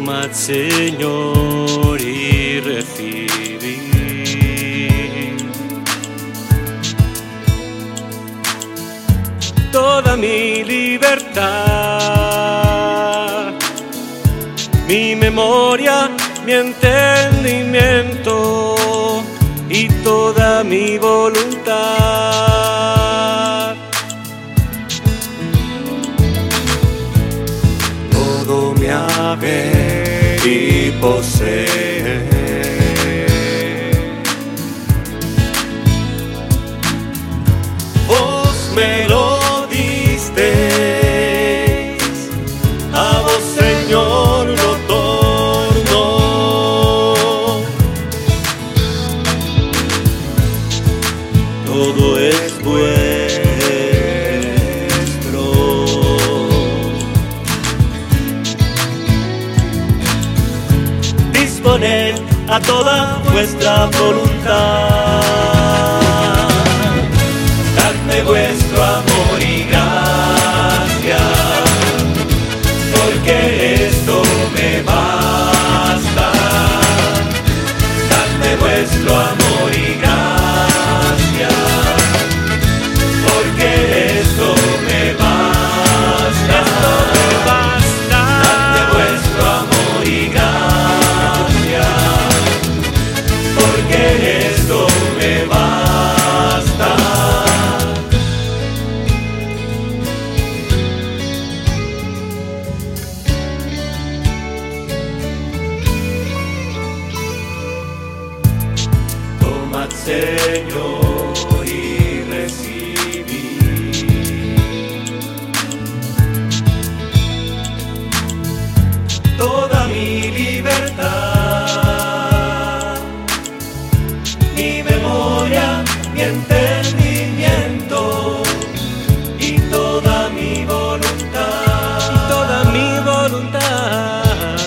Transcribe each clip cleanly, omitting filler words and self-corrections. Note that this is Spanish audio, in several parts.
Tomad, Señor, y recibid toda mi libertad, mi memoria, mi entendimiento y toda mi voluntad. Todo mi haber y poseer, vos me lo disteis, a vos, Señor, lo torno. Todo es vuestro. Disponed a toda vuestra voluntad, dadme vuestro amor y gracia, porque esto me basta. Dadme vuestro amor y gracia, porque esto me basta. Dadme vuestro amor y gracia, porque esto me basta. Tomad, Señor, y recibid toda mi libertad, mi memoria, mi entendimiento y toda mi voluntad. Y toda mi voluntad.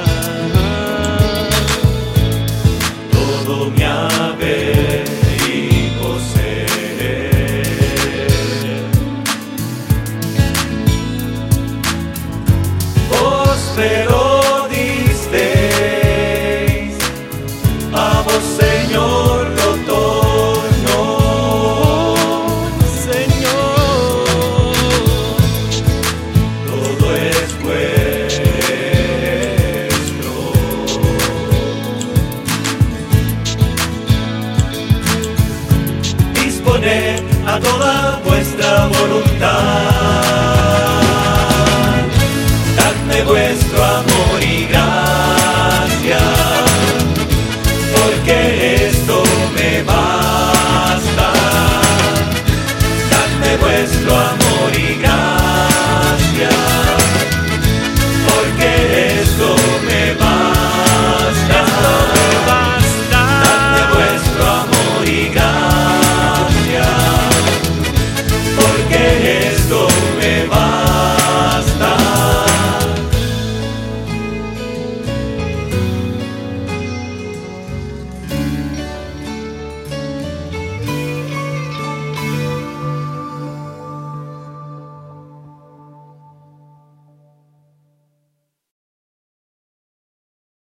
Todo mi haber y poseer, vos me lo